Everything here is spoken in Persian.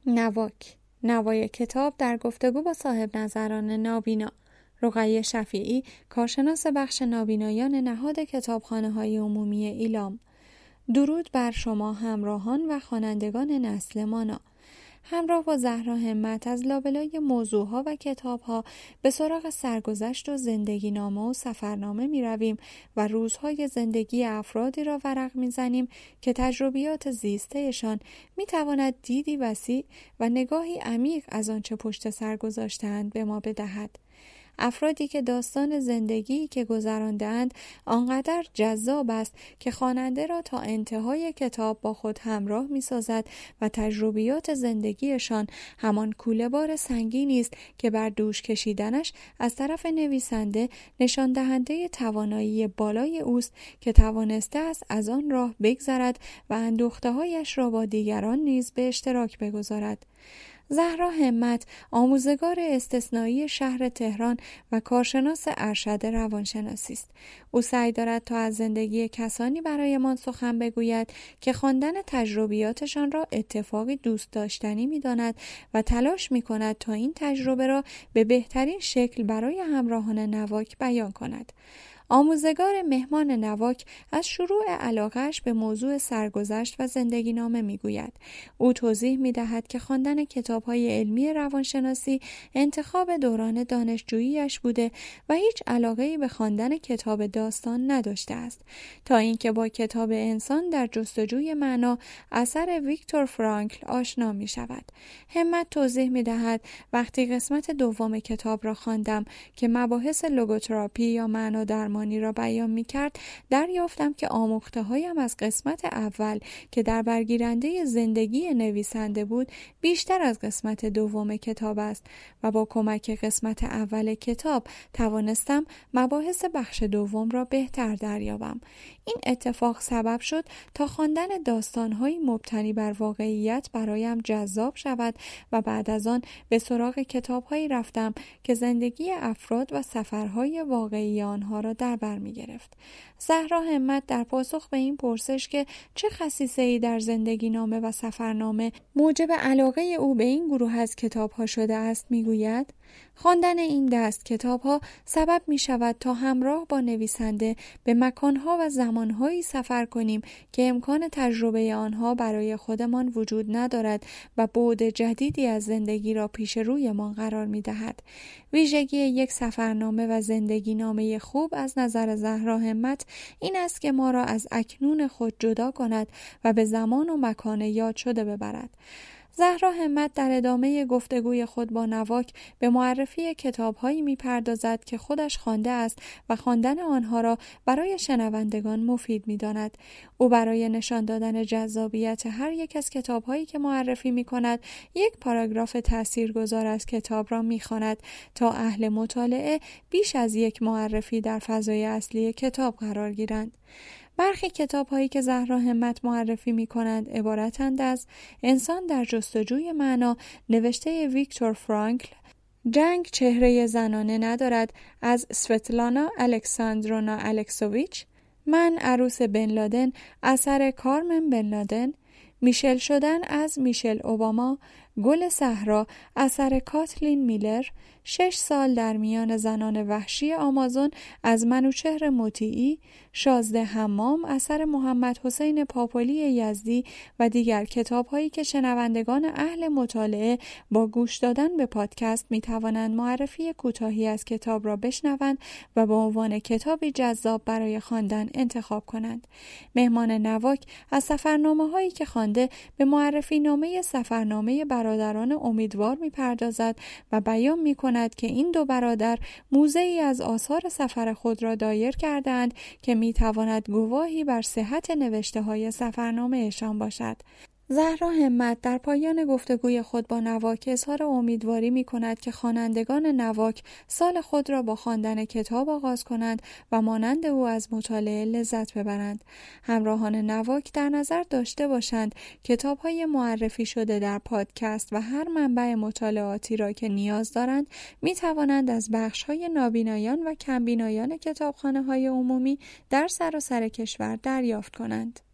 نوای کتاب در گفتگو با صاحب نظران نابینا. رقیه شفیعی، کارشناس بخش نابینایان نهاد کتابخانه‌های عمومی ایلام. درود بر شما همراهان و خوانندگان نسل مانا. همراه با زهرا همت از لابلای موضوعها و کتابها به سراغ سرگذشت و زندگی نامه و سفرنامه می رویم و روزهای زندگی افرادی را ورق می زنیم که تجربیات زیستهشان می تواند دیدی وسیع و نگاهی عمیق از آنچه پشت سر گذاشته‌اند به ما بدهد. افرادی که داستان زندگی که گذرانده‌اند آنقدر جذاب است که خواننده را تا انتهای کتاب با خود همراه می‌سازد و تجربیات زندگیشان همان کوله‌بار سنگینی است که بر دوش کشیدنش از طرف نویسنده نشان دهنده توانایی بالای اوست که توانسته است از آن راه بگذرد و اندوخته‌هایش را با دیگران نیز به اشتراک بگذارد. زهرا همت، آموزگار استثنایی شهر تهران و کارشناس ارشد روانشناسی است. او سعی دارد تا از زندگی کسانی برایمان سخن بگوید که خواندن تجربیاتشان را اتفاقی دوست داشتنی می‌داند و تلاش می‌کند تا این تجربه را به بهترین شکل برای همراهان نواک بیان کند. آموزگار مهمان نواک از شروع علاقه‌اش به موضوع سرگذشت و زندگی نامه می‌گوید. او توضیح می‌دهد که خواندن کتاب‌های علمی روانشناسی انتخاب دوران دانشجویی‌اش بوده و هیچ علاقه‌ای به خواندن کتاب داستان نداشته است تا اینکه با کتاب انسان در جستجوی معنا اثر ویکتور فرانکل آشنا می‌شود. همت توضیح می‌دهد وقتی قسمت دوم کتاب را خواندم که مباحث لوگوتراپی یا معنا درمانی را بیان می‌کرد، دریافتم که آموخته‌هایم از قسمت اول که در برگیرنده زندگی نویسنده بود بیشتر از قسمت دوم کتاب است و با کمک قسمت اول کتاب توانستم مباحث بخش دوم را بهتر دریابم. این اتفاق سبب شد تا خواندن داستان‌های مبتنی بر واقعیت برایم جذاب شود و بعد از آن به سراغ کتاب‌هایی رفتم که زندگی افراد و سفرهای واقعی آنها را در بر می‌گرفت. زهرا همت در پاسخ به این پرسش که چه خصیصه‌ای در زندگی نامه و سفرنامه موجب علاقه او به این گروه از کتاب‌ها شده است می‌گوید: خواندن این دست کتاب‌ها سبب می‌شود تا همراه با نویسنده به مکان‌ها و زمان‌هایی سفر کنیم که امکان تجربه آنها برای خودمان وجود ندارد و بعد جدیدی از زندگی را پیش رویمان قرار می‌دهد. ویژگی یک سفرنامه و زندگی نامه خوب از نظر زهرا همت این است که ما را از اکنون خود جدا کند و به زمان و مکان یاد شده ببرد. زهرا همت در ادامه گفتگوی خود با نواک به معرفی کتاب‌هایی می‌پردازد که خودش خوانده است و خواندن آنها را برای شنوندگان مفید می‌داند. او برای نشان دادن جذابیت هر یک از کتاب‌هایی که معرفی می‌کند، یک پاراگراف تاثیرگذار از کتاب را می‌خواند تا اهل مطالعه بیش از یک معرفی در فضای اصلی کتاب قرار گیرند. برخی کتاب‌هایی که زهرا همت معرفی می‌کنند عبارتند از انسان در جستجوی معنا نوشته ویکتور فرانکل، جنگ چهره زنانه ندارد از سوتلانا الکساندرونا الکسوویچ، من عروس بن لادن اثر کارمن بن لادن، میشل شدن از میشل اوباما، گل صحرا اثر کاتلین میلر، 6 سال در میان زنان وحشی آمازون از منوچهر مطیعی، شازده حمام اثر محمد حسین پاپولی یزدی و دیگر کتاب‌هایی که شنوندگان اهل مطالعه با گوش دادن به پادکست می‌توانند معرفی کوتاهی از کتاب را بشنوند و به عنوان کتابی جذاب برای خواندن انتخاب کنند. مهمان نواک از سفرنامه‌هایی که خوانده به معرفی نامه سفرنامه برادران امیدوار می‌پردازد و بیان می‌کند که این دو برادر موزه‌ای از آثار سفر خود را دایر کردند که می‌تواند گواهی بر صحت نوشته‌های سفرنامه‌شان باشد. زهرا همت در پایان گفتگوی خود با نواک اظهار امیدواری می‌کند که خوانندگان نواک سال خود را با خواندن کتاب آغاز کنند و مانند او از مطالعه لذت ببرند. همراهان نواک در نظر داشته باشند کتاب‌های معرفی شده در پادکست و هر منبع مطالعاتی را که نیاز دارند می‌توانند از بخش‌های نابینایان و کمبینایان کتابخانه‌های عمومی در سراسر کشور دریافت کنند.